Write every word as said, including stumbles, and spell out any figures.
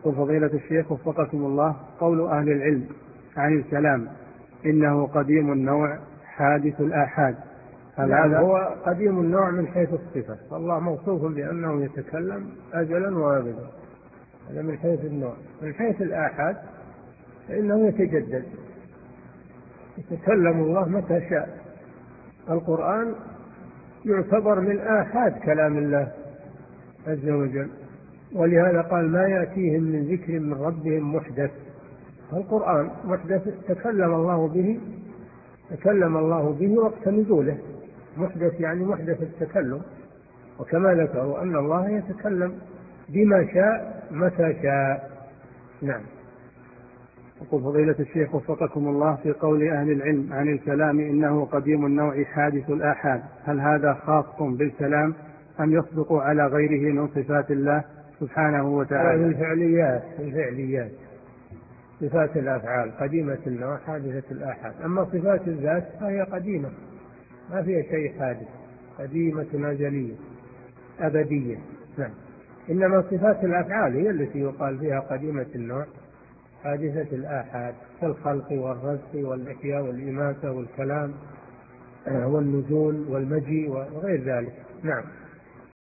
يقول فضيلة الشيخ وفقكم الله، قول أهل العلم عن الكلام إنه قديم النوع حادث الآحاد، هل نعم هذا؟ هو قديم النوع من حيث الصفة، فالله موصوف بأنه يتكلم أجلا وأبدا، هذا من حيث النوع. من حيث الآحاد فإنه يتجدد، يتكلم الله متى شاء. القرآن يعتبر من آحاد كلام الله عز وجل، ولهذا قال ما يأتيهم من ذكر من ربهم محدث. القرآن محدث تكلم الله به تكلم الله به وقت نزوله، محدث يعني محدث التكلم. وكما ذكروا أن الله يتكلم بما شاء متى شاء. نعم. يقول فضيلة الشيخ وفقكم الله، في قول أهل العلم عن الكلام إنه قديم النوع حادث الآحاد، هل هذا خاص بالكلام أم يصدق على غيره من صفات الله سبحانه وتعالى؟ الفعليات الفعليات صفات الأفعال قديمة النوع حادثة الآحاد، أما صفات الذات فهي قديمة ما فيها شيء حادث، قديمة أزلية أبدية. نعم. إنما صفات الأفعال هي التي يقال فيها قديمة النوع حادثة الآحاد، كالخلق والرزق والإحياء والإماتة والكلام والنزول والمجيء وغير ذلك. نعم.